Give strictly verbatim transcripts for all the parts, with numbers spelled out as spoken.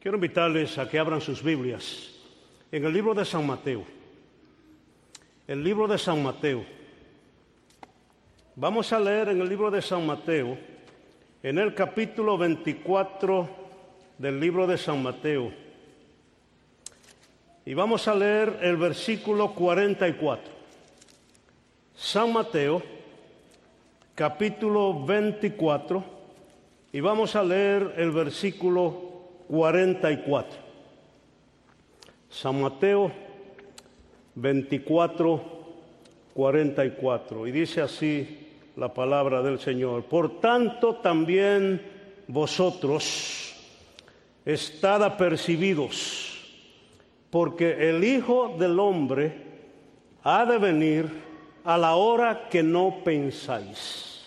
Quiero invitarles a que abran sus Biblias en el libro de San Mateo. El libro de San Mateo. Vamos a leer en el libro de San Mateo, en el capítulo veinticuatro del libro de San Mateo. Y vamos a leer el versículo cuarenta y cuatro. San Mateo, capítulo veinticuatro, y vamos a leer el versículo cuarenta y cuatro. San Mateo veinticuatro, cuarenta y cuatro. Y dice así la palabra del Señor: por tanto también vosotros estad apercibidos, porque el Hijo del Hombre ha de venir a la hora que no pensáis.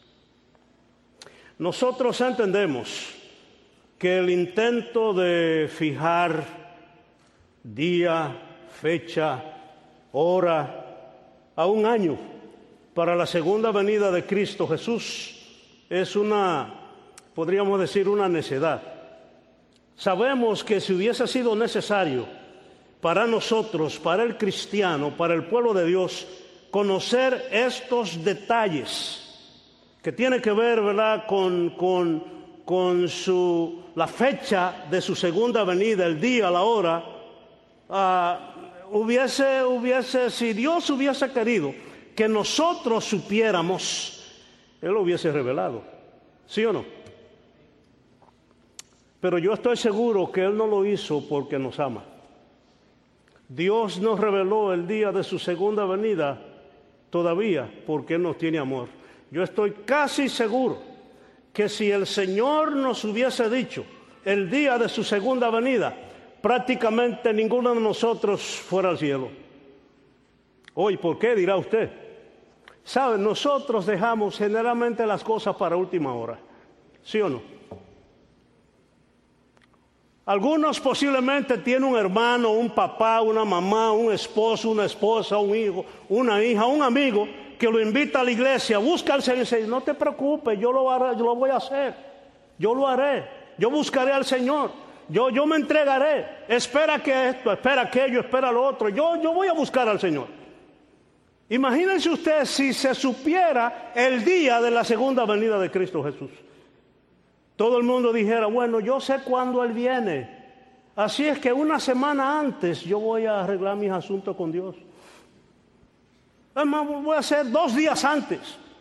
Nosotros entendemos que el intento de fijar día, fecha, hora, a un año para la segunda venida de Cristo Jesús es una, podríamos decir, una necedad. Sabemos que si hubiese sido necesario para nosotros, para el cristiano, para el pueblo de Dios, conocer estos detalles que tienen que ver, ¿verdad?, con, con, con su, la fecha de su segunda venida, el día, la hora, uh, hubiese, hubiese, si Dios hubiese querido que nosotros supiéramos, Él lo hubiese revelado, ¿sí o no? Pero yo estoy seguro que Él no lo hizo porque nos ama. Dios nos reveló el día de su segunda venida todavía porque Él nos tiene amor. Yo estoy casi seguro que si el Señor nos hubiese dicho el día de su segunda venida, prácticamente ninguno de nosotros fuera al cielo. Hoy, ¿por qué?, dirá usted. ¿Saben? Nosotros dejamos generalmente las cosas para última hora, ¿sí o no? Algunos posiblemente tienen un hermano, un papá, una mamá, un esposo, una esposa, un hijo, una hija, un amigo que lo invita a la iglesia, busca al Señor y dice: no te preocupes, yo lo haré, yo lo voy a hacer, yo lo haré, yo buscaré al Señor, yo, yo me entregaré, espera que esto, espera aquello, espera lo otro, yo, yo voy a buscar al Señor. Imagínense usted si se supiera el día de la segunda venida de Cristo Jesús. Todo el mundo dijera: bueno, yo sé cuándo Él viene, así es que una semana antes yo voy a arreglar mis asuntos con Dios. Además, voy a hacer dos días antes.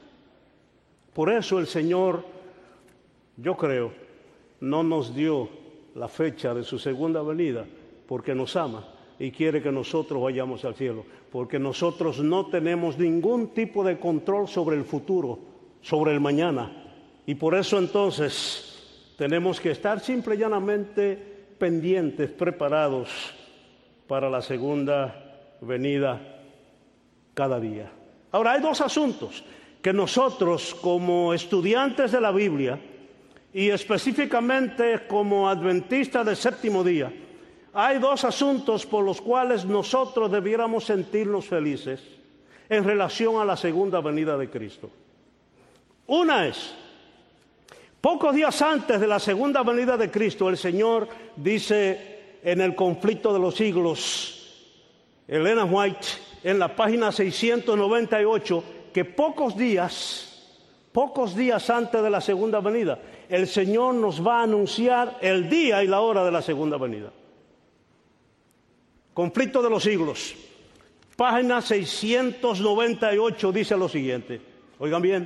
Por eso el Señor, yo creo, no nos dio la fecha de su segunda venida, porque nos ama y quiere que nosotros vayamos al cielo, porque nosotros no tenemos ningún tipo de control sobre el futuro, sobre el mañana. Y por eso entonces tenemos que estar simple y llanamente pendientes, preparados para la segunda venida cada día. Ahora, hay dos asuntos que nosotros como estudiantes de la Biblia y específicamente como adventistas del séptimo día, hay dos asuntos por los cuales nosotros debiéramos sentirnos felices en relación a la segunda venida de Cristo. Una es: pocos días antes de la segunda venida de Cristo, el Señor dice en el Conflicto de los Siglos, Elena White, en la página seiscientos noventa y ocho, que pocos días, pocos días antes de la segunda venida, el Señor nos va a anunciar el día y la hora de la segunda venida. Conflicto de los Siglos, página seiscientos noventa y ocho, dice lo siguiente. Oigan bien: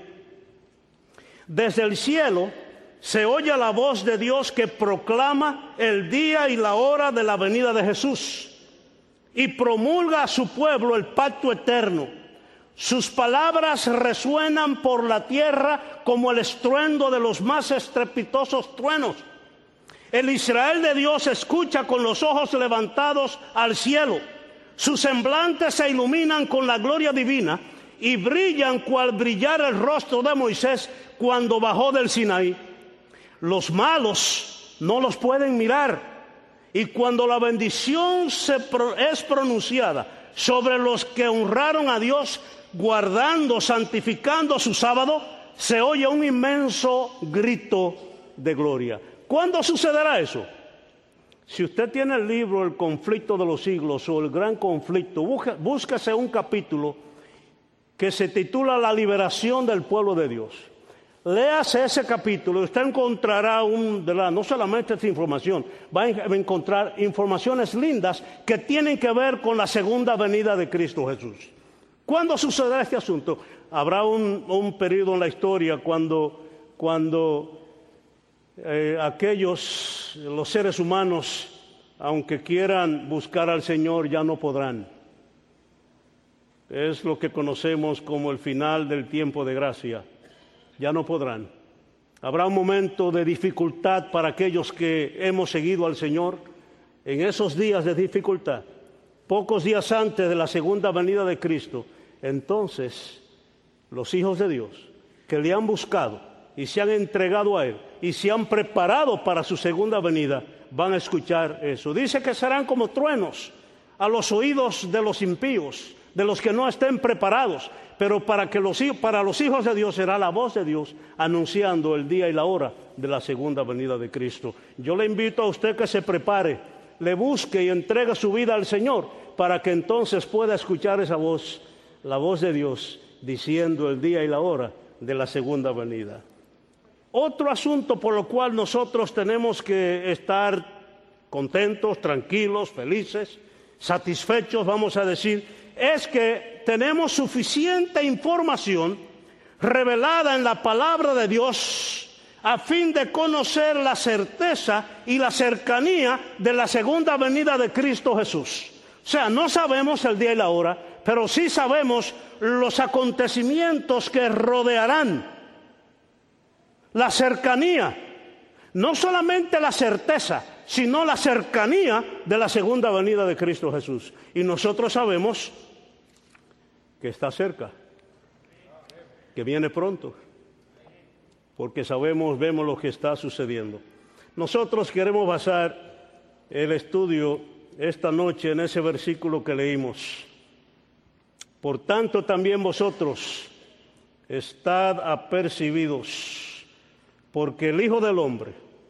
desde el cielo se oye la voz de Dios que proclama el día y la hora de la venida de Jesús y promulga a su pueblo el pacto eterno. Sus palabras resuenan por la tierra como el estruendo de los más estrepitosos truenos. El Israel de Dios escucha con los ojos levantados al cielo. Sus semblantes se iluminan con la gloria divina y brillan cual brillara el rostro de Moisés cuando bajó del Sinaí. Los malos no los pueden mirar, y cuando la bendición se pro, es pronunciada sobre los que honraron a Dios, guardando, santificando su sábado, se oye un inmenso grito de gloria. ¿Cuándo sucederá eso? Si usted tiene el libro El conflicto de los siglos o El gran conflicto, busca, búsquese un capítulo que se titula La liberación del pueblo de Dios. Léase ese capítulo y usted encontrará un, de la, no solamente esta información, va a encontrar informaciones lindas que tienen que ver con la segunda venida de Cristo Jesús. ¿Cuándo sucederá este asunto? Habrá un, un periodo en la historia cuando, cuando eh, aquellos, los seres humanos, aunque quieran buscar al Señor, ya no podrán. Es lo que conocemos como el final del tiempo de gracia. Ya no podrán. Habrá un momento de dificultad para aquellos que hemos seguido al Señor. En esos días de dificultad, pocos días antes de la segunda venida de Cristo, entonces los hijos de Dios que le han buscado y se han entregado a Él y se han preparado para su segunda venida, van a escuchar eso. Dice que serán como truenos a los oídos de los impíos, de los que no estén preparados, pero para, que los, para los hijos de Dios será la voz de Dios anunciando el día y la hora de la segunda venida de Cristo. Yo le invito a usted que se prepare, le busque y entregue su vida al Señor para que entonces pueda escuchar esa voz, la voz de Dios diciendo el día y la hora de la segunda venida. Otro asunto por lo cual nosotros tenemos que estar contentos, tranquilos, felices, satisfechos, vamos a decir, es que tenemos suficiente información revelada en la palabra de Dios a fin de conocer la certeza y la cercanía de la segunda venida de Cristo Jesús. O sea, no sabemos el día y la hora, pero sí sabemos los acontecimientos que rodearán la cercanía, no solamente la certeza, sino la cercanía de la segunda venida de Cristo Jesús. Y nosotros sabemos que está cerca, que viene pronto, porque sabemos, vemos lo que está sucediendo. Nosotros queremos basar el estudio esta noche en ese versículo que leímos. Por tanto, también vosotros estad apercibidos, porque el Hijo del Hombre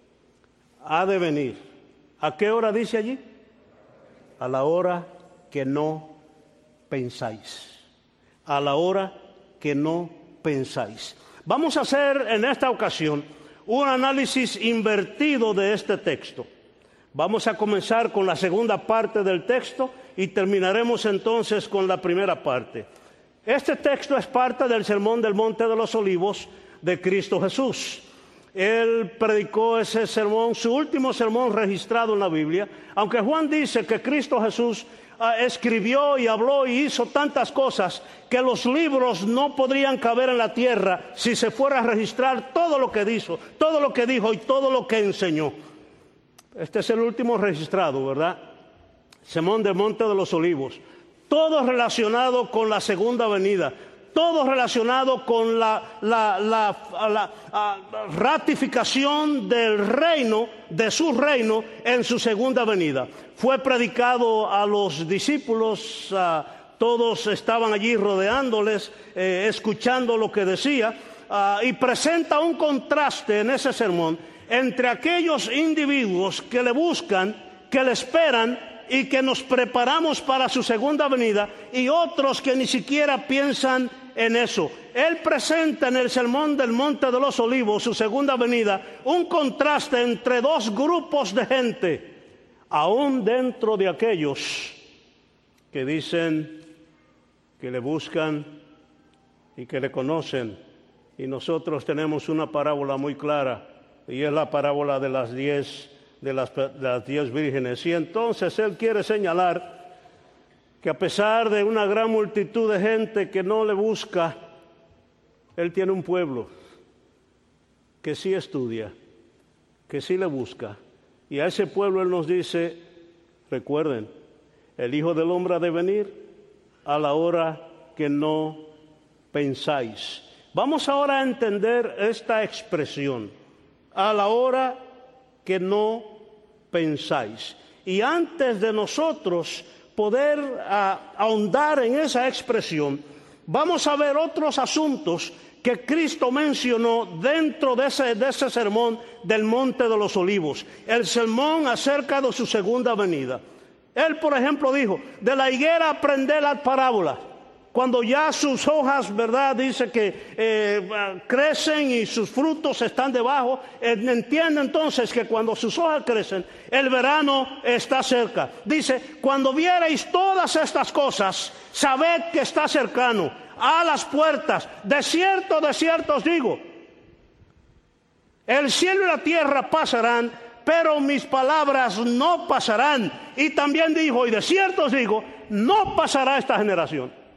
ha de venir. ¿A qué hora dice allí? A la hora que no pensáis. A la hora que no pensáis. Vamos a hacer en esta ocasión un análisis invertido de este texto. Vamos a comenzar con la segunda parte del texto y terminaremos entonces con la primera parte. Este texto es parte del Sermón del Monte de los Olivos de Cristo Jesús. Él predicó ese sermón, su último sermón registrado en la Biblia, aunque Juan dice que Cristo Jesús uh, escribió y habló y hizo tantas cosas que los libros no podrían caber en la tierra si se fuera a registrar todo lo que dijo, todo lo que dijo y todo lo que enseñó. Este es el último registrado, ¿verdad? Sermón del Monte de los Olivos. Todo relacionado con la segunda venida. Todo relacionado con la, la, la, la, la uh, ratificación del reino, de su reino, en su segunda venida. Fue predicado a los discípulos, uh, todos estaban allí rodeándoles, eh, escuchando lo que decía, uh, y presenta un contraste en ese sermón entre aquellos individuos que le buscan, que le esperan y que nos preparamos para su segunda venida, y otros que ni siquiera piensan en eso. Él presenta en el Sermón del Monte de los Olivos, su segunda venida, un contraste entre dos grupos de gente, aún dentro de aquellos que dicen que le buscan y que le conocen. Y nosotros tenemos una parábola muy clara, y es la parábola de las diez de las, de las diez vírgenes. Y entonces él quiere señalar que a pesar de una gran multitud de gente que no le busca, él tiene un pueblo que sí estudia, que sí le busca. Y a ese pueblo él nos dice, recuerden, el Hijo del Hombre ha de venir a la hora que no pensáis. Vamos ahora a entender esta expresión, a la hora que no pensáis. Y antes de nosotros poder uh, ahondar en esa expresión, vamos a ver otros asuntos que Cristo mencionó dentro de ese, de ese sermón del Monte de los Olivos, el sermón acerca de su segunda venida. Él, por ejemplo, dijo, de la higuera aprended las parábolas. Cuando ya sus hojas, ¿verdad?, dice que eh, crecen y sus frutos están debajo, entiende entonces que cuando sus hojas crecen, el verano está cerca. Dice, cuando viereis todas estas cosas, sabed que está cercano, a las puertas. De cierto, de cierto os digo, el cielo y la tierra pasarán, pero mis palabras no pasarán. Y también dijo, y de cierto os digo, no pasará esta generación.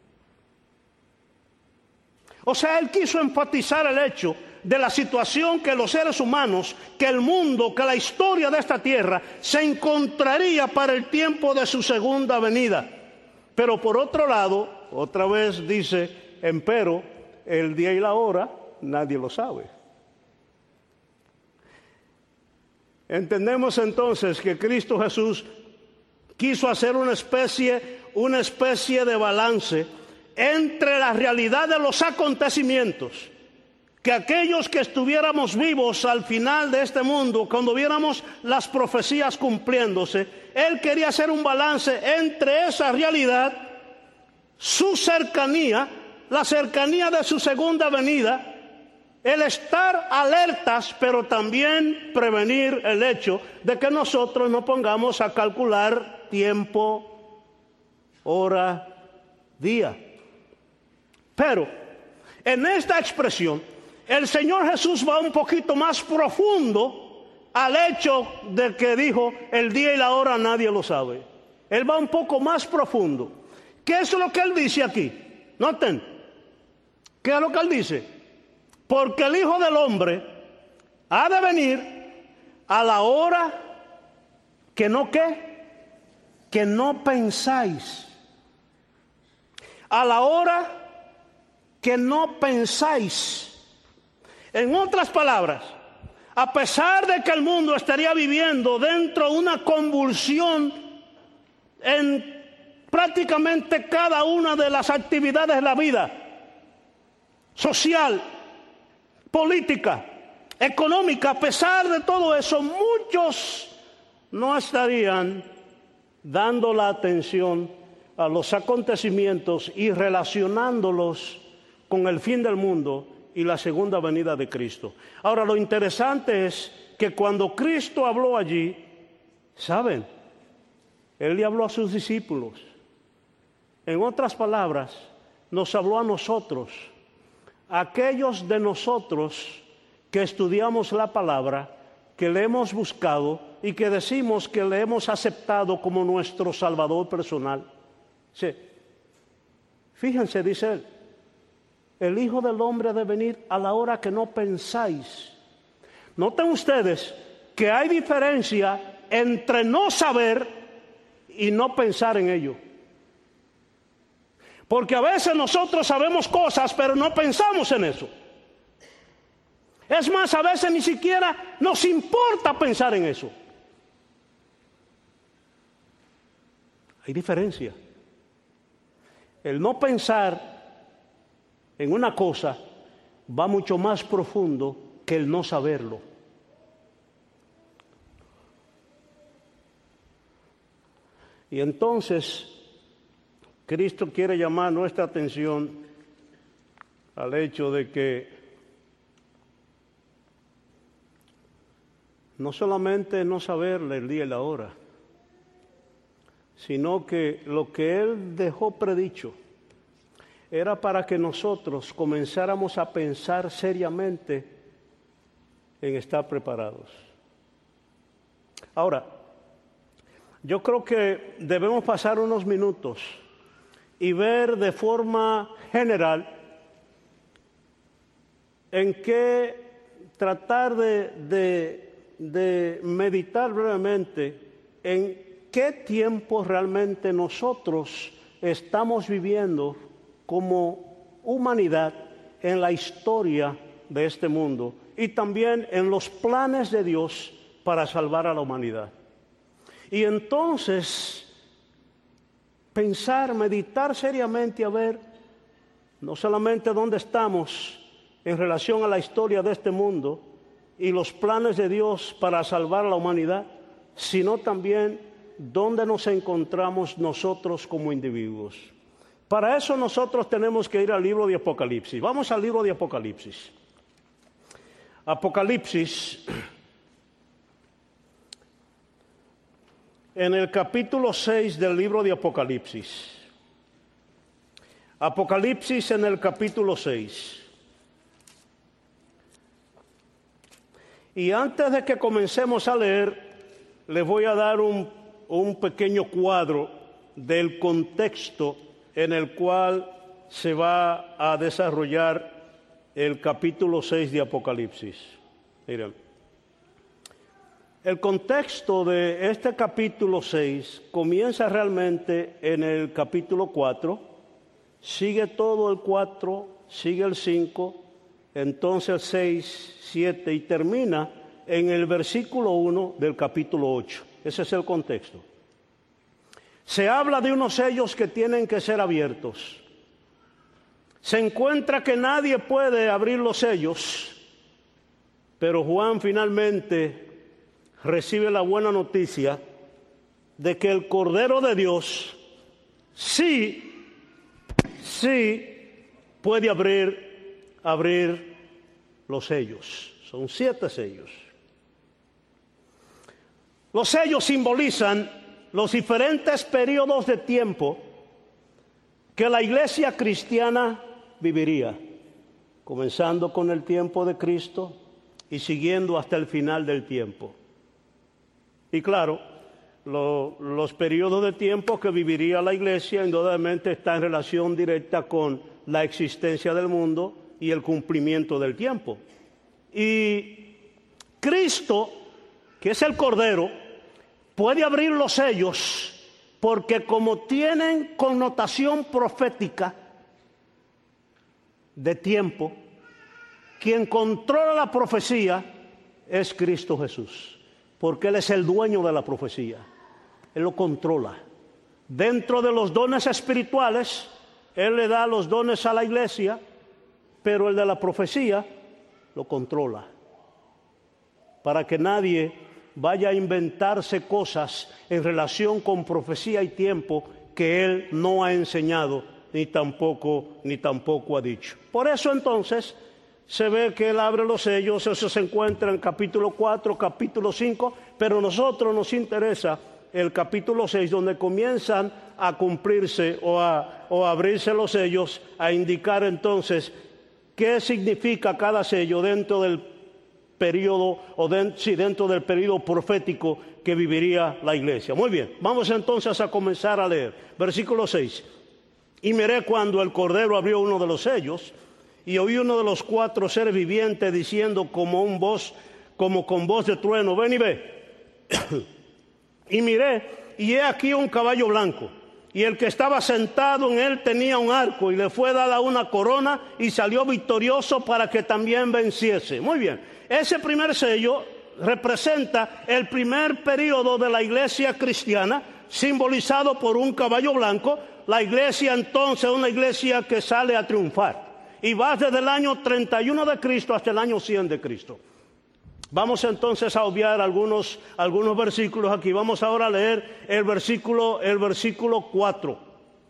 O sea, él quiso enfatizar el hecho de la situación que los seres humanos, que el mundo, que la historia de esta tierra se encontraría para el tiempo de su segunda venida. Pero por otro lado, otra vez dice, empero, el día y la hora nadie lo sabe. Entendemos entonces que Cristo Jesús quiso hacer una especie, una especie de balance entre la realidad de los acontecimientos, que aquellos que estuviéramos vivos al final de este mundo, cuando viéramos las profecías cumpliéndose, Él quería hacer un balance entre esa realidad, su cercanía, la cercanía de su segunda venida, el estar alertas, pero también prevenir el hecho de que nosotros nos pongamos a calcular tiempo, hora, día. Pero en esta expresión, el Señor Jesús va un poquito más profundo al hecho de que dijo, el día y la hora nadie lo sabe. Él va un poco más profundo. ¿Qué es lo que Él dice aquí? Noten, ¿qué es lo que Él dice? Porque el Hijo del Hombre ha de venir a la hora que no, ¿qué? Que no pensáis. A la hora que no pensáis. En otras palabras, a pesar de que el mundo estaría viviendo dentro de una convulsión en prácticamente cada una de las actividades de la vida, social, política, económica, a pesar de todo eso, muchos no estarían dando la atención a los acontecimientos y relacionándolos con el fin del mundo y la segunda venida de Cristo. Ahora, lo interesante es que cuando Cristo habló allí, ¿saben? Él le habló a sus discípulos. En otras palabras, nos habló a nosotros, aquellos de nosotros que estudiamos la palabra, que le hemos buscado y que decimos que le hemos aceptado como nuestro Salvador personal. Sí. Fíjense, dice él, el Hijo del Hombre ha de venir a la hora que no pensáis. Noten ustedes que hay diferencia entre no saber y no pensar en ello. Porque a veces nosotros sabemos cosas, pero no pensamos en eso. Es más, a veces ni siquiera nos importa pensar en eso. Hay diferencia. El no pensar en una cosa va mucho más profundo que el no saberlo. Y entonces, Cristo quiere llamar nuestra atención al hecho de que no solamente no saberle el día y la hora, sino que lo que Él dejó predicho era para que nosotros comenzáramos a pensar seriamente en estar preparados. Ahora, yo creo que debemos pasar unos minutos y ver de forma general en qué tratar de, de, de meditar brevemente en qué tiempo realmente nosotros estamos viviendo como humanidad en la historia de este mundo y también en los planes de Dios para salvar a la humanidad. Y entonces pensar, meditar seriamente a ver no solamente dónde estamos en relación a la historia de este mundo y los planes de Dios para salvar a la humanidad, sino también dónde nos encontramos nosotros como individuos. Para eso nosotros tenemos que ir al libro de Apocalipsis. Vamos al libro de Apocalipsis. Apocalipsis, en el capítulo seis del libro de Apocalipsis. Apocalipsis en el capítulo seis. Y antes de que comencemos a leer, les voy a dar un, un pequeño cuadro del contexto en el cual se va a desarrollar el capítulo seis de Apocalipsis. Miren, el contexto de este capítulo seis comienza realmente en el capítulo cuatro, sigue todo el cuatro, sigue el cinco, entonces el seis, siete y termina en el versículo uno del capítulo ocho. Ese es el contexto. Se habla de unos sellos que tienen que ser abiertos. Se encuentra que nadie puede abrir los sellos, pero Juan finalmente recibe la buena noticia de que el Cordero de Dios sí, sí puede abrir, abrir los sellos. Son siete sellos. Los sellos simbolizan los diferentes periodos de tiempo que la iglesia cristiana viviría, comenzando con el tiempo de Cristo y siguiendo hasta el final del tiempo. Y claro, lo, los periodos de tiempo que viviría la iglesia indudablemente está en relación directa con la existencia del mundo y el cumplimiento del tiempo. Y Cristo, que es el Cordero, puede abrir los sellos porque como tienen connotación profética de tiempo, quien controla la profecía es Cristo Jesús, porque Él es el dueño de la profecía. Él lo controla. Dentro de los dones espirituales, Él le da los dones a la iglesia, pero el de la profecía lo controla, para que nadie vaya a inventarse cosas en relación con profecía y tiempo que Él no ha enseñado ni tampoco, ni tampoco ha dicho. Por eso entonces se ve que Él abre los sellos. Eso se encuentra en capítulo cuatro, capítulo cinco, pero a nosotros nos interesa el capítulo seis, donde comienzan a cumplirse o a, o a abrirse los sellos, a indicar entonces qué significa cada sello dentro del periodo, o de, sí, dentro del periodo profético que viviría la iglesia. Muy bien, vamos entonces a comenzar a leer. Versículo seis. Y miré cuando el Cordero abrió uno de los sellos, y oí uno de los cuatro seres vivientes diciendo como un voz, como con voz de trueno, ven y ve. Y miré, y he aquí un caballo blanco, y el que estaba sentado en él tenía un arco, y le fue dada una corona, y salió victorioso para que también venciese. Muy bien, ese primer sello representa el primer periodo de la iglesia cristiana, simbolizado por un caballo blanco. La iglesia entonces es una iglesia que sale a triunfar, y va desde el año treinta y uno de Cristo hasta el año cien de Cristo. Vamos entonces a obviar algunos, algunos versículos aquí. Vamos ahora a leer el versículo, el versículo cuatro,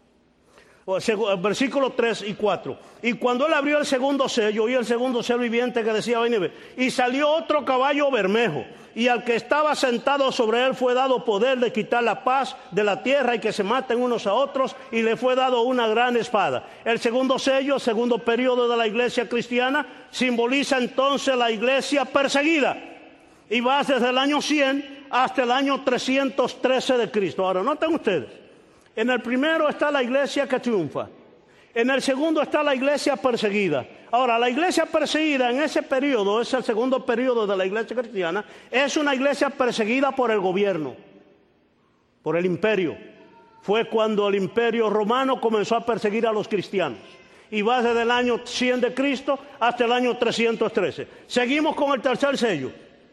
el versículo tres y cuatro. Y cuando él abrió el segundo sello, oí el segundo ser viviente que decía, ven y ve. Y salió otro caballo bermejo, y al que estaba sentado sobre él fue dado poder de quitar la paz de la tierra y que se maten unos a otros, y le fue dado una gran espada. El segundo sello, el segundo periodo de la iglesia cristiana, simboliza entonces la iglesia perseguida, y va desde el año cien hasta el año trescientos trece de Cristo. Ahora, noten ustedes, en el primero está la iglesia que triunfa, en el segundo está la iglesia perseguida. Ahora, la iglesia perseguida en ese periodo, es el segundo periodo de la iglesia cristiana, es una iglesia perseguida por el gobierno, por el imperio. Fue cuando el imperio romano comenzó a perseguir a los cristianos, y va desde el año cien de Cristo hasta el año trescientos trece. Seguimos con el tercer sello.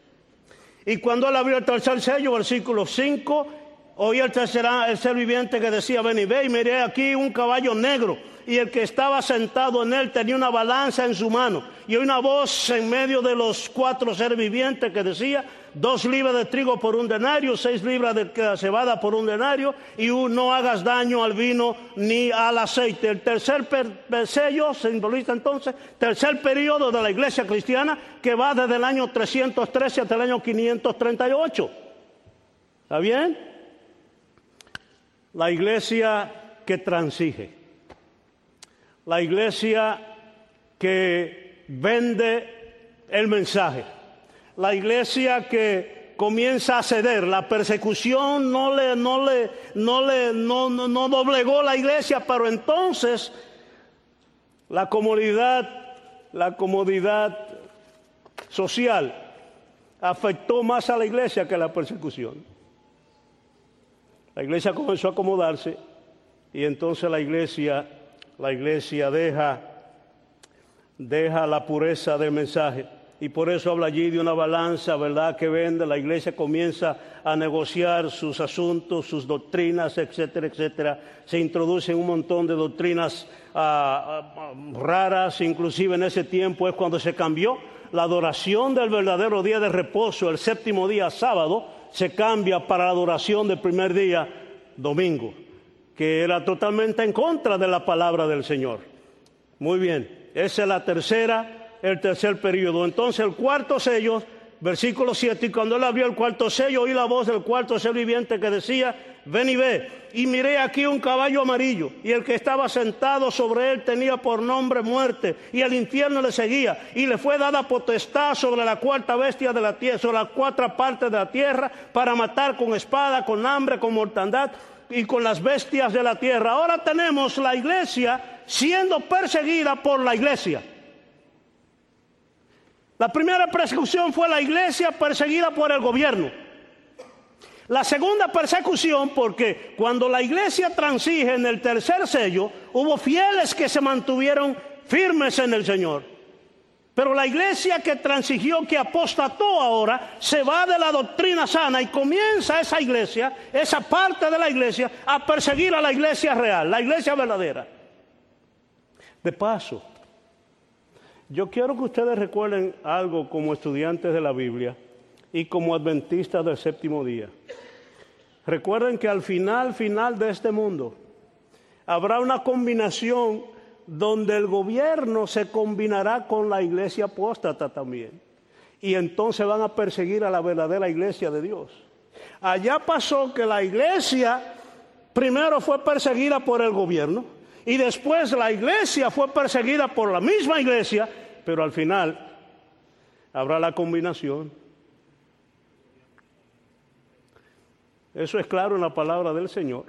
Y cuando él abrió el tercer sello, versículo cinco, oí el tercer el ser viviente que decía, ven y ve, y miré aquí un caballo negro, y el que estaba sentado en él tenía una balanza en su mano, y una voz en medio de los cuatro seres vivientes que decía: dos libras de trigo por un denario, seis libras de cebada por un denario, y un, no hagas daño al vino ni al aceite. El tercer per, per sello simboliza entonces tercer periodo de la iglesia cristiana, que va desde el año trescientos trece hasta el año quinientos treinta y ocho. ¿Está bien? La iglesia que transige, la iglesia que vende el mensaje, la iglesia que comienza a ceder. La persecución no le, no le, no le, no, no, no doblegó la iglesia, pero entonces la comodidad, la comodidad social afectó más a la iglesia que la persecución. La iglesia comenzó a acomodarse, y entonces la iglesia, la iglesia deja, deja la pureza del mensaje. Y por eso habla allí de una balanza, ¿verdad?, que vende. La iglesia comienza a negociar sus asuntos, sus doctrinas, etcétera, etcétera. Se introducen un montón de doctrinas ah, ah, raras. Inclusive en ese tiempo es cuando se cambió la adoración del verdadero día de reposo, el séptimo día, sábado, se cambia para la adoración del primer día, domingo, que era totalmente en contra de la palabra del Señor. Muy bien, esa es la tercera, el tercer periodo. Entonces el cuarto sello, versículo siete: y cuando él abrió el cuarto sello, oí la voz del cuarto ser viviente que decía: ven y ve. Y miré aquí un caballo amarillo, y el que estaba sentado sobre él tenía por nombre Muerte, y el infierno le seguía, y le fue dada potestad sobre la cuarta bestia de la tierra, sobre las cuatro partes de la tierra, para matar con espada, con hambre, con mortandad y con las bestias de la tierra. Ahora tenemos la iglesia siendo perseguida por la iglesia. La primera persecución fue la iglesia perseguida por el gobierno. La segunda persecución, porque cuando la iglesia transige en el tercer sello, hubo fieles que se mantuvieron firmes en el Señor. Pero la iglesia que transigió, que apostató ahora, se va de la doctrina sana, y comienza esa iglesia, esa parte de la iglesia, a perseguir a la iglesia real, la iglesia verdadera. De paso, yo quiero que ustedes recuerden algo como estudiantes de la Biblia y como adventistas del séptimo día. Recuerden que al final, final de este mundo, habrá una combinación donde el gobierno se combinará con la iglesia apóstata también. Y entonces van a perseguir a la verdadera iglesia de Dios. Allá pasó que la iglesia primero fue perseguida por el gobierno, y después la iglesia fue perseguida por la misma iglesia, pero al final habrá la combinación. Eso es claro en la palabra del Señor,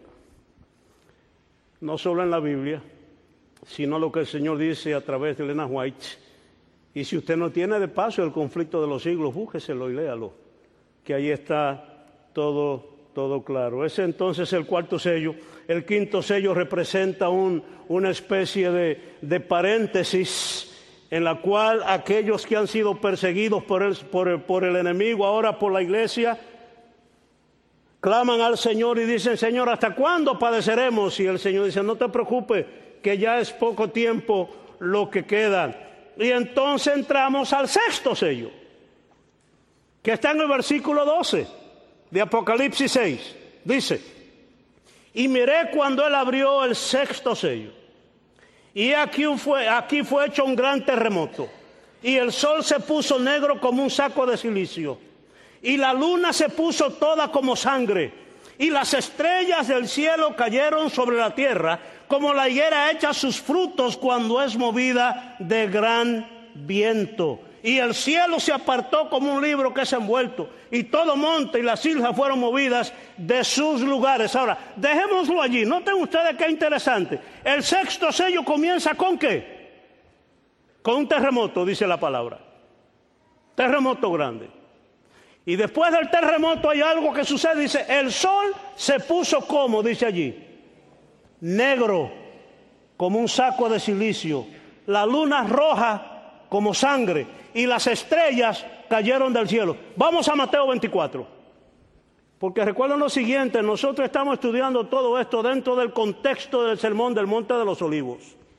no solo en la Biblia, sino lo que el Señor dice a través de Elena White. Y si usted no tiene, de paso, el conflicto de los siglos, búsqueselo y léalo, que ahí está todo, todo claro. Ese entonces es el cuarto sello. El quinto sello representa un, una especie de, de paréntesis, en la cual aquellos que han sido perseguidos por el, por el, por el enemigo, ahora por la iglesia, claman al Señor y dicen: Señor, ¿hasta cuándo padeceremos? Y el Señor dice: no te preocupes, que ya es poco tiempo lo que queda. Y entonces entramos al sexto sello, que está en el versículo doce de Apocalipsis seis. Dice: y miré cuando él abrió el sexto sello, y aquí fue, aquí fue hecho un gran terremoto, y el sol se puso negro como un saco de silicio, y la luna se puso toda como sangre, y las estrellas del cielo cayeron sobre la tierra, como la higuera echa sus frutos cuando es movida de gran viento. Y el cielo se apartó como un libro que es envuelto, y todo monte y las islas fueron movidas de sus lugares. Ahora, dejémoslo allí. Noten ustedes qué interesante. El sexto sello comienza ¿con qué? Con un terremoto, dice la palabra. Terremoto grande. Y después del terremoto hay algo que sucede. Dice: el sol se puso como, dice allí, negro como un saco de silicio, la luna roja como sangre, y las estrellas cayeron del cielo. Vamos a Mateo veinticuatro, porque recuerden lo siguiente: nosotros estamos estudiando todo esto dentro del contexto del sermón del Monte de los Olivos.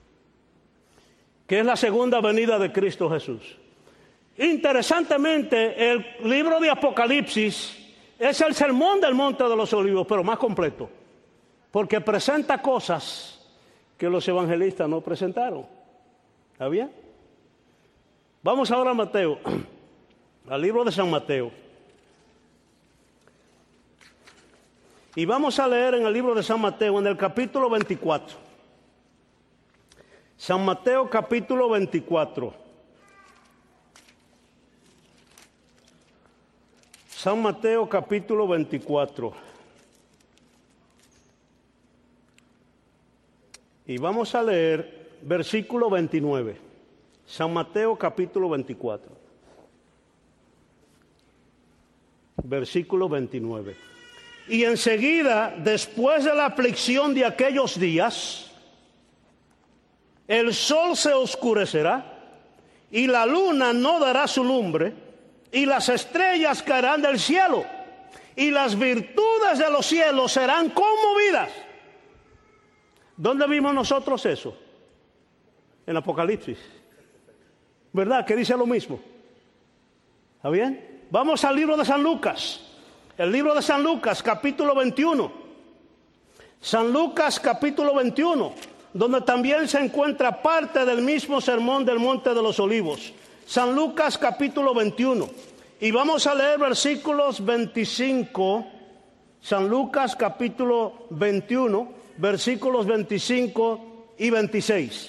que es la segunda venida de Cristo Jesús. Interesantemente, el libro de Apocalipsis es el sermón del Monte de los Olivos, pero más completo, porque presenta cosas que los evangelistas no presentaron. ¿Está bien? Vamos ahora a Mateo, al libro de San Mateo. Y vamos a leer en el libro de San Mateo, en el capítulo veinticuatro. San Mateo, capítulo veinticuatro. San Mateo, capítulo veinticuatro. Y vamos a leer versículo veintinueve. San Mateo, capítulo veinticuatro. Versículo veintinueve. Y enseguida, después de la aflicción de aquellos días, el sol se oscurecerá, y la luna no dará su lumbre, y las estrellas caerán del cielo, y las virtudes de los cielos serán conmovidas. ¿Dónde vimos nosotros eso? En Apocalipsis. ¿Verdad? Que dice lo mismo. ¿Está bien? Vamos al libro de San Lucas. El libro de San Lucas, capítulo veintiuno. San Lucas, capítulo veintiuno, donde también se encuentra parte del mismo sermón del Monte de los Olivos. San Lucas, capítulo veintiuno. Y vamos a leer versículos veinticinco. San Lucas, capítulo veintiuno, versículos veinticinco y veintiséis.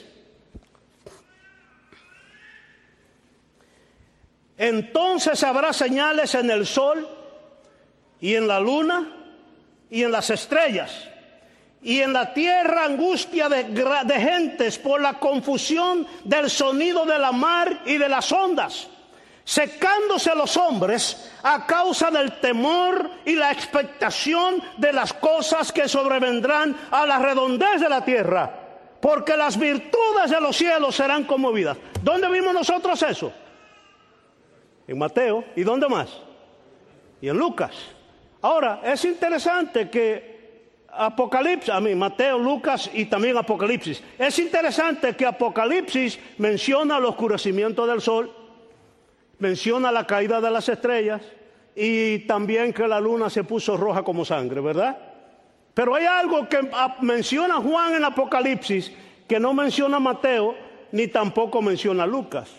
Entonces habrá señales en el sol, y en la luna, y en las estrellas, y en la tierra angustia de, de gentes por la confusión del sonido de la mar y de las ondas, secándose los hombres a causa del temor y la expectación de las cosas que sobrevendrán a la redondez de la tierra, porque las virtudes de los cielos serán conmovidas. ¿Dónde vimos nosotros eso? En Mateo. ¿Y dónde más? Y en Lucas. Ahora, es interesante que Apocalipsis, a mí, Mateo, Lucas y también Apocalipsis. Es interesante que Apocalipsis menciona el oscurecimiento del sol, menciona la caída de las estrellas y también que la luna se puso roja como sangre, ¿verdad? Pero hay algo que menciona Juan en Apocalipsis que no menciona Mateo ni tampoco menciona Lucas.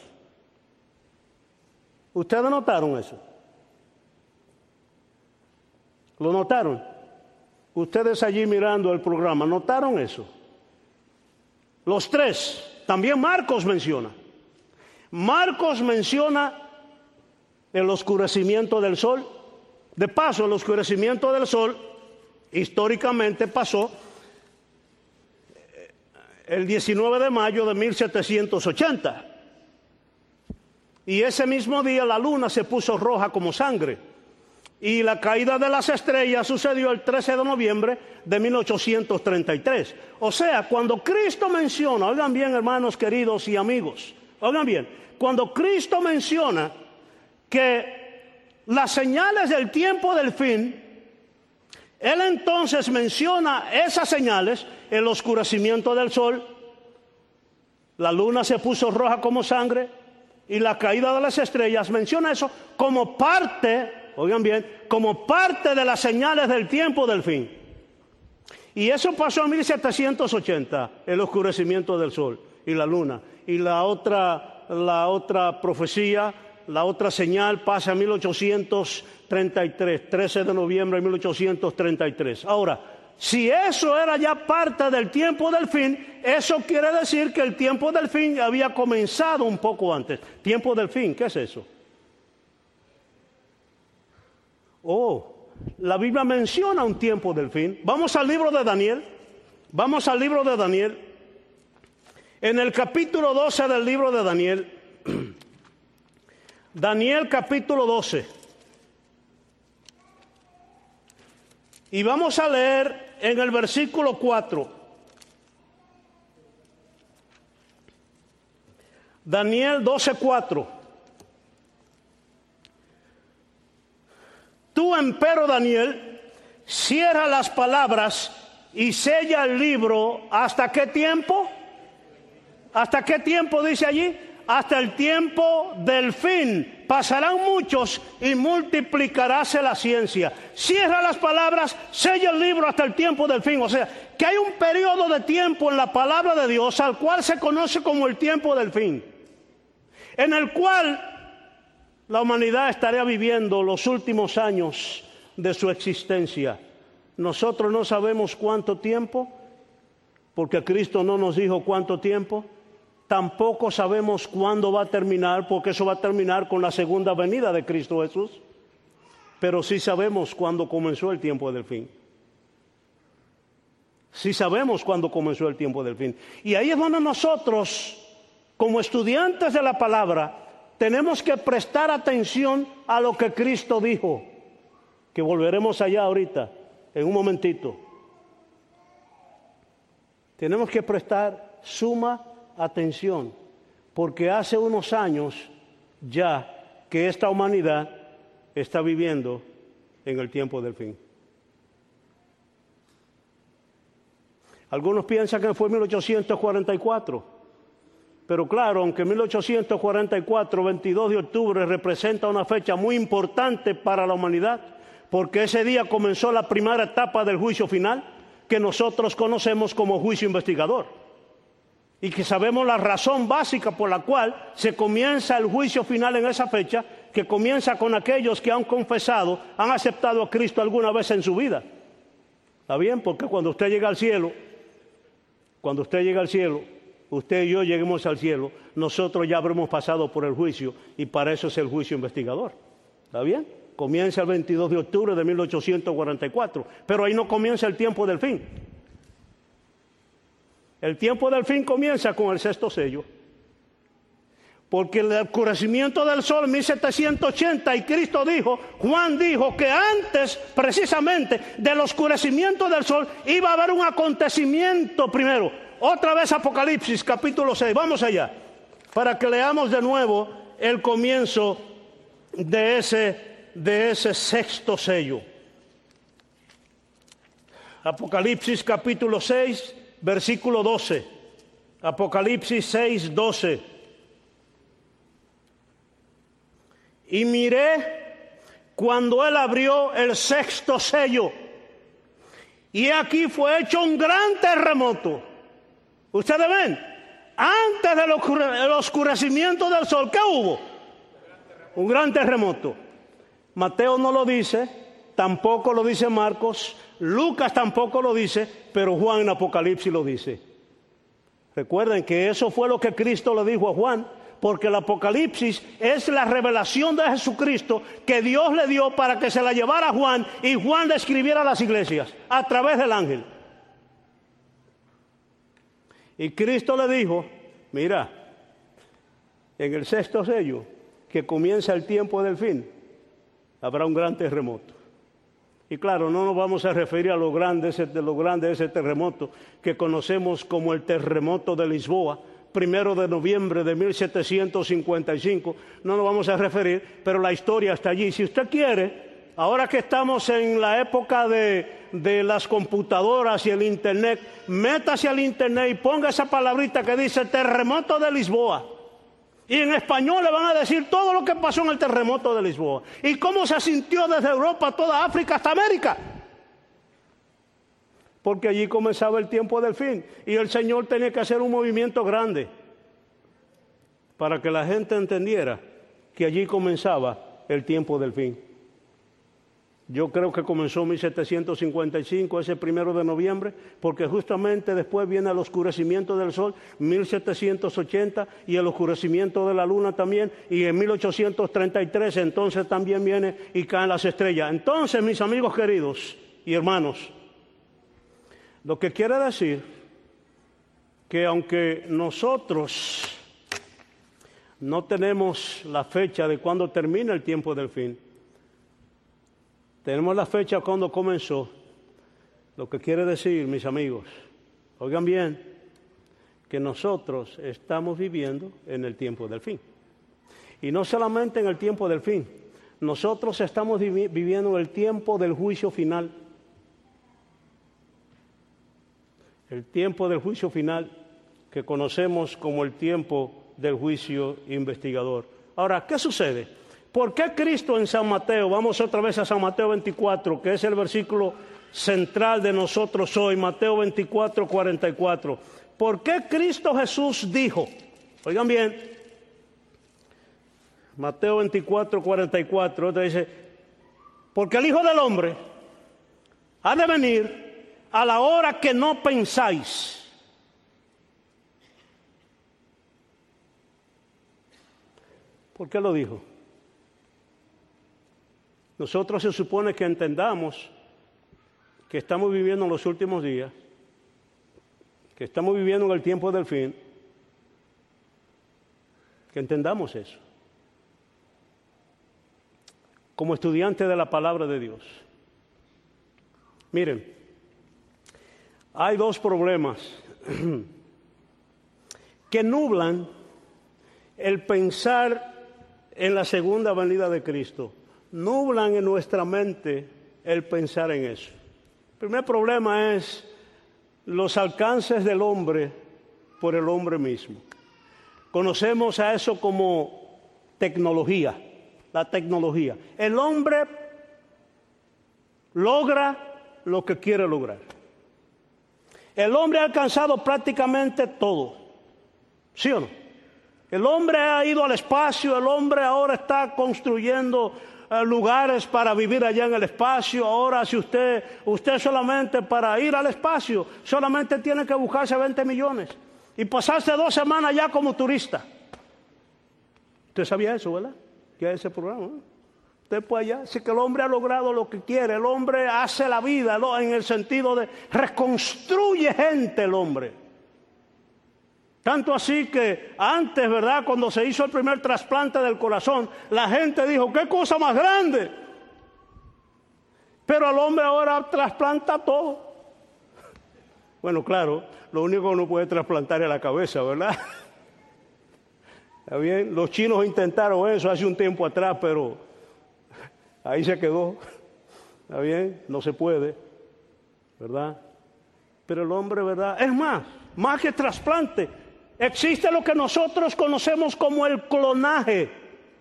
¿Ustedes notaron eso? ¿Lo notaron? Ustedes allí mirando el programa, ¿notaron eso? Los tres, también Marcos menciona. Marcos menciona el oscurecimiento del sol. De paso, el oscurecimiento del sol históricamente pasó el diecinueve de mayo de mil setecientos ochenta. Y ese mismo día la luna se puso roja como sangre. Y la caída de las estrellas sucedió el trece de noviembre de mil ochocientos treinta y tres. O sea, cuando Cristo menciona, oigan bien hermanos queridos y amigos, oigan bien, cuando Cristo menciona que las señales del tiempo del fin, Él entonces menciona esas señales, el oscurecimiento del sol, la luna se puso roja como sangre y la caída de las estrellas, menciona eso como parte, oigan bien, como parte de las señales del tiempo del fin. Y eso pasó en mil setecientos ochenta, el oscurecimiento del sol y la luna. Y la otra, la otra profecía, la otra señal pasa en mil ochocientos treinta y tres, trece de noviembre de mil ochocientos treinta y tres. Ahora, si eso era ya parte del tiempo del fin, eso quiere decir que el tiempo del fin había comenzado un poco antes. Tiempo del fin, ¿qué es eso? Oh, la Biblia menciona un tiempo del fin. Vamos al libro de Daniel. Vamos al libro de Daniel. En el capítulo doce del libro de Daniel. Daniel capítulo doce. Y vamos a leer en el versículo cuatro. Daniel doce, cuatro. Tú, empero Daniel, cierra las palabras y sella el libro. ¿Hasta qué tiempo? ¿Hasta qué tiempo dice allí? Hasta el tiempo del fin. Pasarán muchos y multiplicaráse la ciencia. Cierra las palabras, sella el libro hasta el tiempo del fin. O sea, que hay un periodo de tiempo en la palabra de Dios al cual se conoce como el tiempo del fin, en el cual la humanidad estaría viviendo los últimos años de su existencia. Nosotros no sabemos cuánto tiempo, porque Cristo no nos dijo cuánto tiempo. Tampoco sabemos cuándo va a terminar, porque eso va a terminar con la segunda venida de Cristo Jesús. Pero sí sabemos cuándo comenzó el tiempo del fin. Sí sabemos cuándo comenzó el tiempo del fin. Y ahí es donde nosotros, como estudiantes de la palabra, tenemos que prestar atención a lo que Cristo dijo, que volveremos allá ahorita, en un momentito. Tenemos que prestar suma atención, porque hace unos años ya que esta humanidad está viviendo en el tiempo del fin. Algunos piensan que fue mil ochocientos cuarenta y cuatro, pero claro, aunque mil ochocientos cuarenta y cuatro, veintidós de octubre, representa una fecha muy importante para la humanidad, porque ese día comenzó la primera etapa del juicio final, que nosotros conocemos como juicio investigador. Y que sabemos la razón básica por la cual se comienza el juicio final en esa fecha, que comienza con aquellos que han confesado, han aceptado a Cristo alguna vez en su vida. ¿Está bien? Porque cuando usted llega al cielo, cuando usted llega al cielo, usted y yo lleguemos al cielo, nosotros ya habremos pasado por el juicio, y para eso es el juicio investigador. ¿Está bien? Comienza el veintidós de octubre de mil ochocientos cuarenta y cuatro, pero ahí no comienza el tiempo del fin. El tiempo del fin comienza con el sexto sello, porque el oscurecimiento del sol en mil setecientos ochenta, y Cristo dijo, Juan dijo que antes precisamente del oscurecimiento del sol iba a haber un acontecimiento primero. Otra vez Apocalipsis capítulo seis, vamos allá, para que leamos de nuevo el comienzo de ese, de ese sexto sello. Apocalipsis capítulo seis, versículo doce. Apocalipsis seis, doce. Y miré cuando él abrió el sexto sello, y aquí fue hecho un gran terremoto. Ustedes ven, antes del oscurecimiento del sol, ¿qué hubo? Un gran terremoto. Mateo no lo dice, tampoco lo dice Marcos, Lucas tampoco lo dice, pero Juan en Apocalipsis lo dice. Recuerden que eso fue lo que Cristo le dijo a Juan, porque el Apocalipsis es la revelación de Jesucristo que Dios le dio para que se la llevara a Juan, y Juan le escribiera a las iglesias a través del ángel. Y Cristo le dijo, mira, en el sexto sello, que comienza el tiempo del fin, habrá un gran terremoto. Y claro, no nos vamos a referir a lo grande, de lo grande de ese terremoto que conocemos como el terremoto de Lisboa, primero de noviembre de mil setecientos cincuenta y cinco, no nos vamos a referir, pero la historia está allí. Si usted quiere, ahora que estamos en la época de, de las computadoras y el internet, métase al internet y ponga esa palabrita que dice terremoto de Lisboa. Y en español le van a decir todo lo que pasó en el terremoto de Lisboa y cómo se sintió desde Europa, toda África hasta América. Porque allí comenzaba el tiempo del fin y el Señor tenía que hacer un movimiento grande para que la gente entendiera que allí comenzaba el tiempo del fin. Yo creo que comenzó en mil setecientos cincuenta y cinco, ese primero de noviembre, porque justamente después viene el oscurecimiento del sol, mil setecientos ochenta, y el oscurecimiento de la luna también, y en mil ochocientos treinta y tres entonces también viene y caen las estrellas. Entonces, mis amigos queridos y hermanos, lo que quiere decir que aunque nosotros no tenemos la fecha de cuándo termina el tiempo del fin, tenemos la fecha cuando comenzó, lo que quiere decir, mis amigos, oigan bien, que nosotros estamos viviendo en el tiempo del fin. Y no solamente en el tiempo del fin, nosotros estamos vivi- viviendo en el tiempo del juicio final. El tiempo del juicio final que conocemos como el tiempo del juicio investigador. Ahora, ¿qué sucede? ¿Por qué Cristo en San Mateo, vamos otra vez a San Mateo veinticuatro, que es el versículo central de nosotros hoy, Mateo veinticuatro, cuarenta y cuatro? ¿Por qué Cristo Jesús dijo? Oigan bien, Mateo veinticuatro, cuarenta y cuatro, te dice, porque el Hijo del Hombre ha de venir a la hora que no pensáis. ¿Por qué lo dijo? Nosotros se supone que entendamos que estamos viviendo en los últimos días, que estamos viviendo en el tiempo del fin, que entendamos eso. Como estudiantes de la palabra de Dios. Miren, hay dos problemas que nublan el pensar en la segunda venida de Cristo, nublan en nuestra mente el pensar en eso. El primer problema es los alcances del hombre por el hombre mismo. Conocemos a eso como tecnología, la tecnología. El hombre logra lo que quiere lograr. El hombre ha alcanzado prácticamente todo, ¿sí o no? El hombre ha ido al espacio, el hombre ahora está construyendo eh, lugares para vivir allá en el espacio. Ahora, si usted, usted solamente para ir al espacio, solamente tiene que buscarse veinte millones y pasarse dos semanas ya como turista. Usted sabía eso, ¿verdad? Que es ese programa, ¿no? Usted puede allá, así que el hombre ha logrado lo que quiere, el hombre hace la vida, ¿no? En el sentido de reconstruye gente el hombre. Tanto así que antes, ¿verdad?, cuando se hizo el primer trasplante del corazón, la gente dijo, ¡qué cosa más grande! Pero el hombre ahora trasplanta todo. Bueno, claro, lo único que uno puede trasplantar es la cabeza, ¿verdad? ¿Está bien? Los chinos intentaron eso hace un tiempo atrás, pero ahí se quedó. ¿Está bien? No se puede, ¿verdad? Pero el hombre, ¿verdad? Es más, más que trasplante. Existe lo que nosotros conocemos como el clonaje.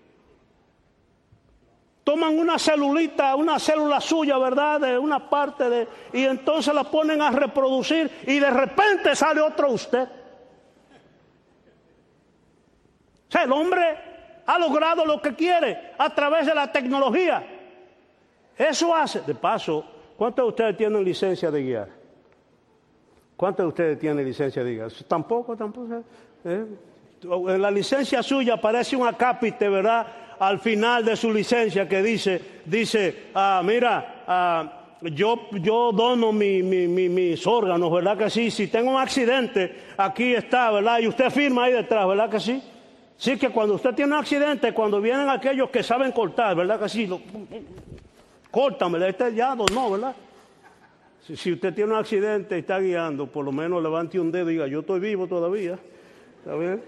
Toman una celulita, una célula suya, ¿verdad?, de una parte de, y entonces la ponen a reproducir y de repente sale otro usted. O sea, el hombre ha logrado lo que quiere a través de la tecnología. Eso hace, de paso, ¿cuántos de ustedes tienen licencia de guiar? ¿Cuántos de ustedes tienen licencia de guiar? Tampoco, tampoco. ¿eh? En la licencia suya aparece un acápite, ¿verdad?, al final de su licencia que dice, dice, ah, mira, ah, yo, yo dono mi, mi, mi, mis órganos, ¿verdad que sí? Si tengo un accidente, aquí está, ¿verdad? Y usted firma ahí detrás, ¿verdad que sí? Sí, que cuando usted tiene un accidente, cuando vienen aquellos que saben cortar, ¿verdad que sí? Lo, córtame, este ya donó, ¿verdad? Si, si usted tiene un accidente y está guiando, por lo menos levante un dedo y diga, yo estoy vivo todavía. ¿Está bien?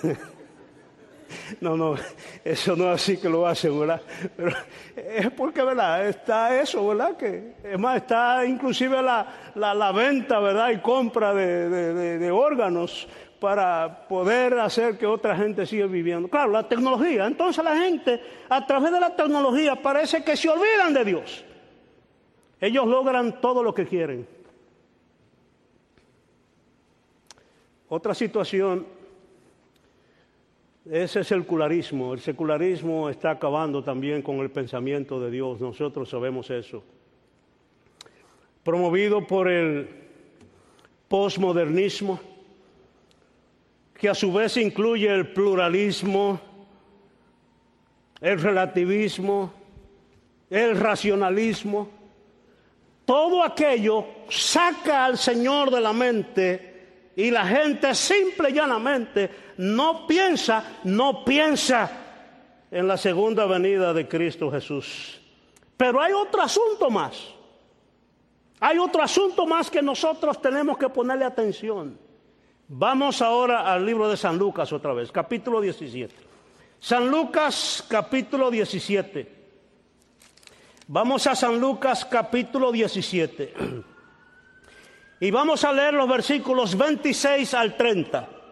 No, no, eso no es así que lo hacen, ¿verdad? Pero es porque, ¿verdad?, está eso, ¿verdad? Que, es más, está inclusive la, la, la venta, ¿verdad?, y compra de, de, de, de órganos para poder hacer que otra gente siga viviendo. Claro, la tecnología. Entonces la gente, a través de la tecnología, parece que se olvidan de Dios. Ellos logran todo lo que quieren. Otra situación, ese es el secularismo. El secularismo está acabando también con el pensamiento de Dios. Nosotros sabemos eso. Promovido por el posmodernismo, que a su vez incluye el pluralismo, el relativismo, el racionalismo. Todo aquello saca al Señor de la mente y la gente simple y llanamente no piensa, no piensa en la segunda venida de Cristo Jesús. Pero hay otro asunto más. Hay otro asunto más que nosotros tenemos que ponerle atención. Vamos ahora al libro de San Lucas otra vez, capítulo diecisiete. San Lucas, capítulo diecisiete. Vamos a San Lucas, capítulo diecisiete. Y vamos a leer los versículos veintiséis al treinta.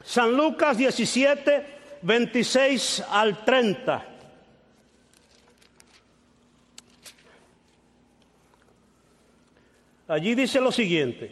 San Lucas diecisiete, veintiséis al treinta. Allí dice lo siguiente: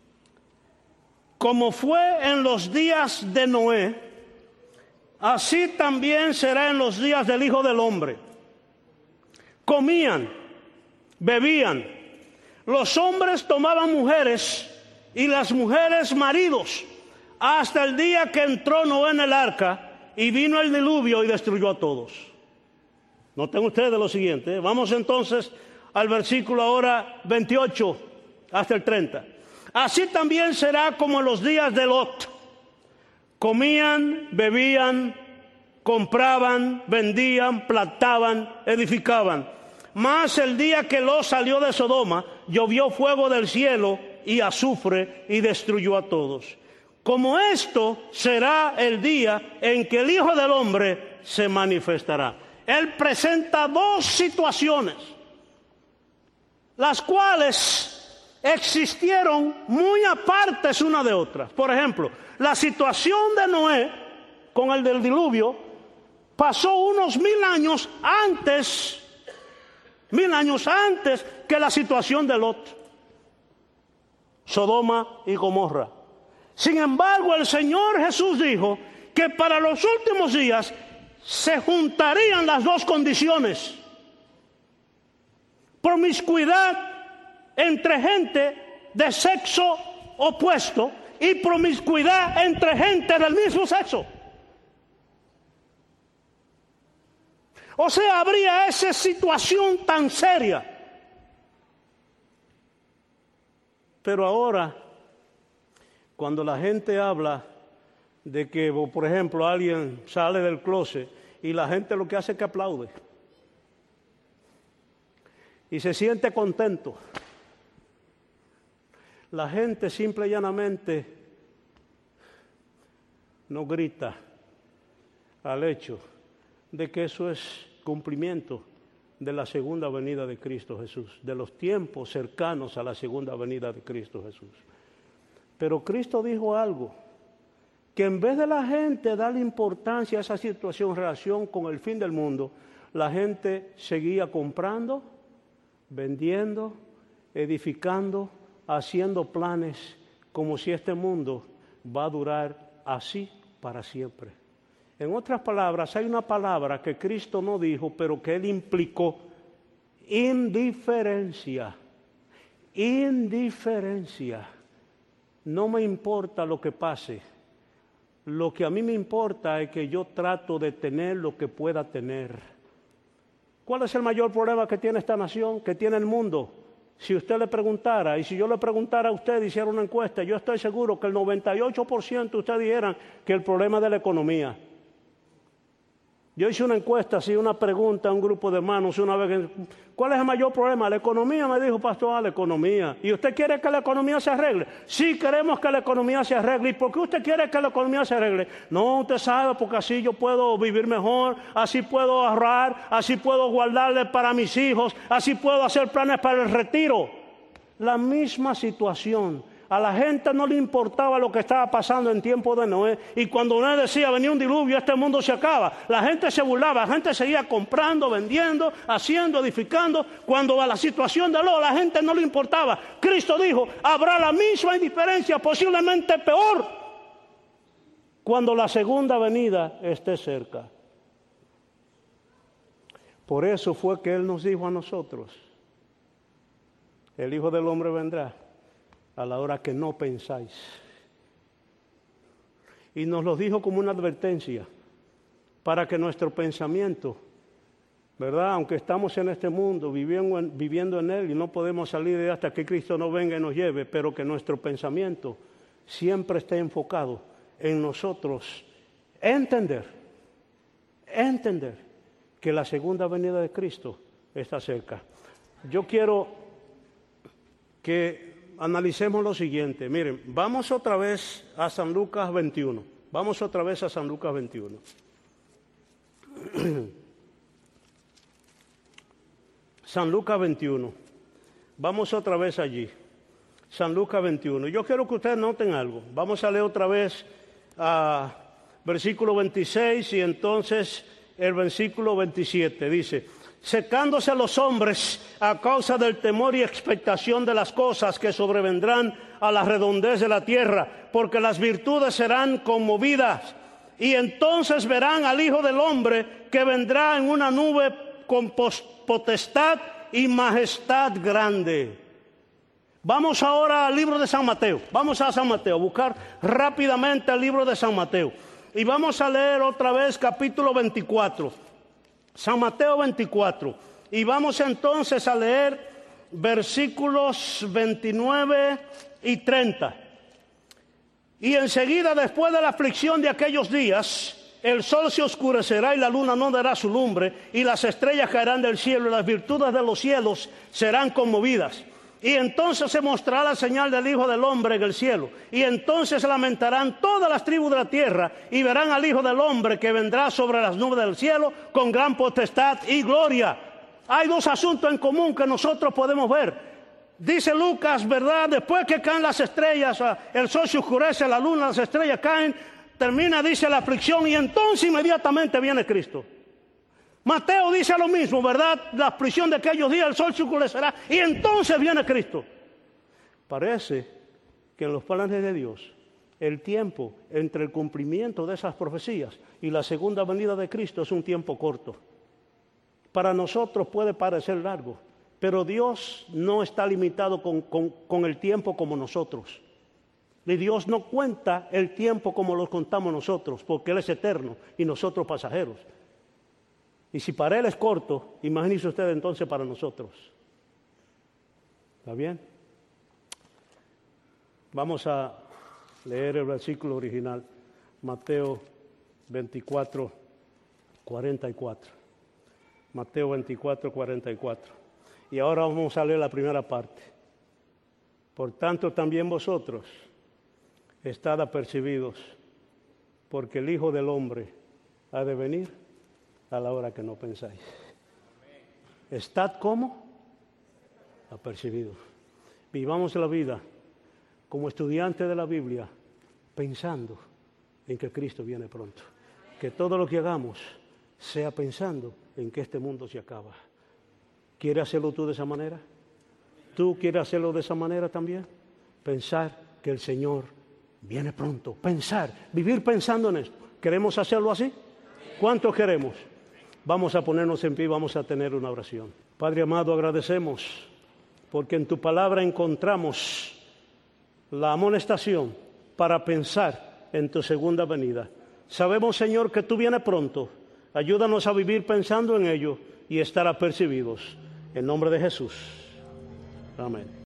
como fue en los días de Noé, así también será en los días del Hijo del Hombre. Comían, bebían, los hombres tomaban mujeres y las mujeres maridos, hasta el día que entró Noé en el arca y vino el diluvio y destruyó a todos. Noten ustedes lo siguiente, ¿eh? Vamos entonces al versículo ahora veintiocho hasta el treinta. Así también será como en los días de Lot. Comían, bebían, compraban, vendían, plantaban, edificaban. Mas el día que Lot salió de Sodoma, llovió fuego del cielo y azufre y destruyó a todos. Como esto será el día en que el Hijo del Hombre se manifestará. Él presenta dos situaciones, las cuales existieron muy apartes una de otra. Por ejemplo, la situación de Noé con el del diluvio pasó unos mil años antes, mil años antes que la situación de Lot, Sodoma y Gomorra. Sin embargo, el Señor Jesús dijo que para los últimos días se juntarían las dos condiciones: promiscuidad entre gente de sexo opuesto y promiscuidad entre gente del mismo sexo. O sea, habría esa situación tan seria. Pero ahora, cuando la gente habla de que, por ejemplo, alguien sale del closet y la gente lo que hace es que aplaude y se siente contento, la gente simple y llanamente no grita al hecho de que eso es cumplimiento de la segunda venida de Cristo Jesús, de los tiempos cercanos a la segunda venida de Cristo Jesús. Pero Cristo dijo algo, que en vez de la gente darle importancia a esa situación en relación con el fin del mundo, la gente seguía comprando, vendiendo, edificando, haciendo planes como si este mundo va a durar así para siempre. En otras palabras, hay una palabra que Cristo no dijo, pero que Él implicó: indiferencia. Indiferencia. No me importa lo que pase. Lo que a mí me importa es que yo trato de tener lo que pueda tener. ¿Cuál es el mayor problema que tiene esta nación, que tiene el mundo? Si usted le preguntara, y si yo le preguntara a usted, hiciera una encuesta, yo estoy seguro que el noventa y ocho por ciento de ustedes dijeran que el problema es de la economía. Yo hice una encuesta, así una pregunta a un grupo de hermanos una vez: ¿cuál es el mayor problema? La economía, me dijo pastor, ah, la economía. ¿Y usted quiere que la economía se arregle? Sí, queremos que la economía se arregle. ¿Y por qué usted quiere que la economía se arregle? No, usted sabe, porque así yo puedo vivir mejor, así puedo ahorrar, así puedo guardarle para mis hijos, así puedo hacer planes para el retiro. La misma situación. A la gente no le importaba lo que estaba pasando en tiempo de Noé. Y cuando Noé decía, venía un diluvio, este mundo se acaba, la gente se burlaba, la gente seguía comprando, vendiendo, haciendo, edificando. Cuando a la situación de Lot, la gente no le importaba. Cristo dijo, habrá la misma indiferencia, posiblemente peor, cuando la segunda venida esté cerca. Por eso fue que Él nos dijo a nosotros, el Hijo del Hombre vendrá a la hora que no pensáis. Y nos lo dijo como una advertencia, para que nuestro pensamiento, ¿verdad? Aunque estamos en este mundo, viviendo en, viviendo en él, y no podemos salir de él hasta que Cristo no venga y nos lleve, pero que nuestro pensamiento siempre esté enfocado en nosotros, entender, entender que la segunda venida de Cristo está cerca. Yo quiero que analicemos lo siguiente. Miren, vamos otra vez a San Lucas veintiuno. Vamos otra vez a San Lucas veintiuno. San Lucas veintiuno. Vamos otra vez allí. San Lucas veintiuno. Yo quiero que ustedes noten algo. Vamos a leer otra vez uh, versículo veintiséis y entonces el versículo veintisiete. Dice: secándose los hombres a causa del temor y expectación de las cosas que sobrevendrán a la redondez de la tierra, porque las virtudes serán conmovidas. Y entonces verán al Hijo del Hombre que vendrá en una nube con potestad y majestad grande. Vamos ahora al libro de San Mateo. Vamos a San Mateo, a buscar rápidamente el libro de San Mateo. Y vamos a leer otra vez capítulo veinticuatro. San Mateo veinticuatro. Y vamos entonces a leer versículos veintinueve y treinta. Y enseguida, después de la aflicción de aquellos días, el sol se oscurecerá y la luna no dará su lumbre, y las estrellas caerán del cielo, y las virtudes de los cielos serán conmovidas. Y entonces se mostrará la señal del Hijo del Hombre en el cielo. Y entonces lamentarán todas las tribus de la tierra, y verán al Hijo del Hombre que vendrá sobre las nubes del cielo con gran potestad y gloria. Hay dos asuntos en común que nosotros podemos ver. Dice Lucas, ¿verdad? Después que caen las estrellas, el sol se oscurece, la luna, las estrellas caen, termina, dice, la aflicción, y entonces inmediatamente viene Cristo. Mateo dice lo mismo, ¿verdad? La aflicción de aquellos días, el sol se oscurecerá, y entonces viene Cristo. Parece que en los planes de Dios, el tiempo entre el cumplimiento de esas profecías y la segunda venida de Cristo es un tiempo corto. Para nosotros puede parecer largo, pero Dios no está limitado con, con, con el tiempo como nosotros. Y Dios no cuenta el tiempo como lo contamos nosotros, porque Él es eterno y nosotros pasajeros. Y si para Él es corto, imagínese usted entonces para nosotros. ¿Está bien? Vamos a leer el versículo original, Mateo veinticuatro, cuarenta y cuatro. Mateo veinticuatro, cuarenta y cuatro. Y ahora vamos a leer la primera parte. Por tanto, también vosotros estad apercibidos, porque el Hijo del Hombre ha de venir a la hora que no pensáis. ¿Estad cómo? Apercibidos. Vivamos la vida como estudiantes de la Biblia, pensando en que Cristo viene pronto. Que todo lo que hagamos sea pensando en que este mundo se acaba. ¿Quieres hacerlo tú de esa manera? ¿Tú quieres hacerlo de esa manera también? Pensar que el Señor viene pronto. Pensar, vivir pensando en esto. ¿Queremos hacerlo así? ¿Cuántos queremos? Vamos a ponernos en pie y vamos a tener una oración. Padre amado, agradecemos porque en tu palabra encontramos la amonestación para pensar en tu segunda venida. Sabemos, Señor, que tú vienes pronto. Ayúdanos a vivir pensando en ello y estar apercibidos. En nombre de Jesús. Amén.